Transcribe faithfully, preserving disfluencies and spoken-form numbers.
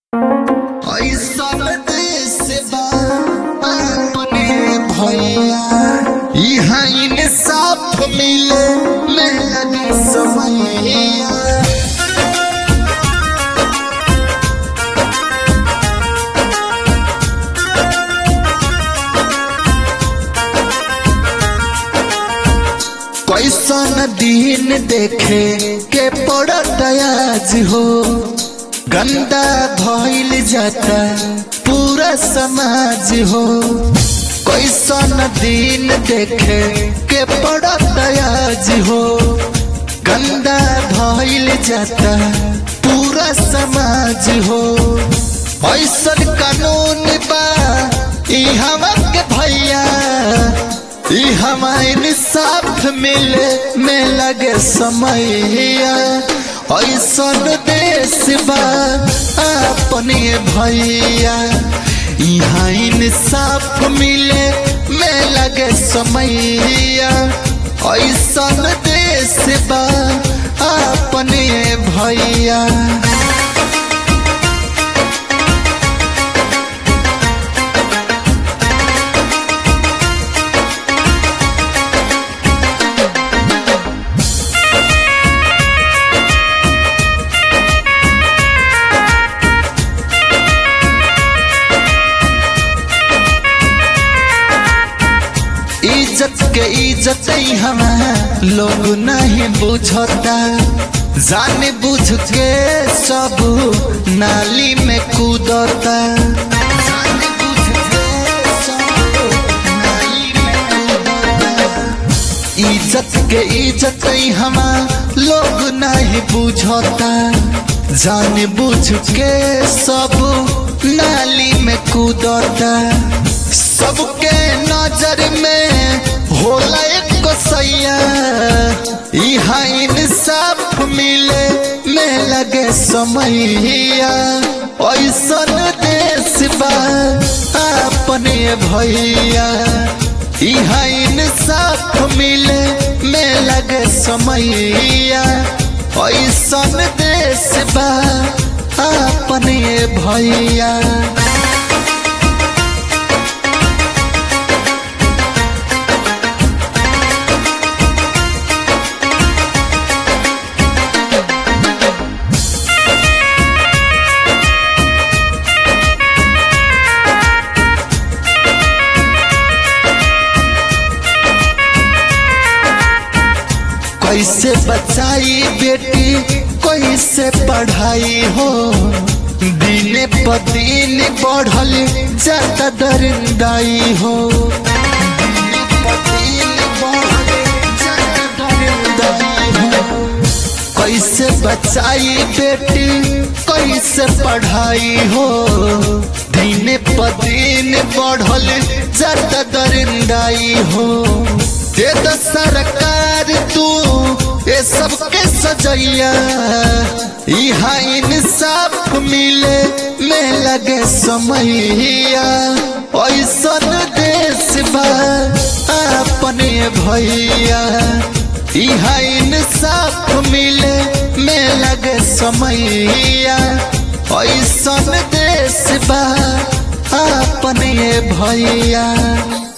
ऐसन देश बा अपने भैया यहाँ इंसाफ मिले में लगे समैया। कैसन दिन देखे के पड़त आज हो, गंदा भइल जाता पूरा समाज हो। कैसन दिन देखे के पड़त आज हो, गंदा भइल जाता पूरा समाज हो। ऐसन कानून बा इहवा के भैया, हमारे इंसाफ मिले में लगे समैया। ऐसन देश बा अपने भैया, यहाँ इंसाफ मिले में लगे समैया। ऐसन देश बा अपने भैया। इज्जत के इज्जत हम लोग नहीं बुझता, जाने बुझ के सब नाली में कूदता। जाने बुझ के सब नाली में कूदता। इज्जत के इज्जत हम लोग नहीं बुझता, जाने बुझ के सब नाली में कूदता। सबके नजर में होला एक सैया, यहाँ इंसाफ मिले में लगे समैया। ऐसन देश बा अपने भैया, यहाँ इंसाफ मिले में लगे समैया। ऐसन देश बा अपने भैया। कैसे बचाई बेटी कैसे पढ़ाई हो, दिने प दिन बढ़ल जाता दरिंदाई हो। दिने प दिन बढ़ल जाता दरिंदाई हो। कैसे बचाई बेटी कैसे पढ़ाई हो, दिने प दिन बढ़ल जाता दरिंदाई हो। दे द सरकार तू ये सबके सजैया, यहाँ इंसाफ मिले में लगे समैया। ऐसन देश बा अपने भैया, यहाँ इंसाफ मिले में लगे समैया। ऐसन देश बा अपने भैया।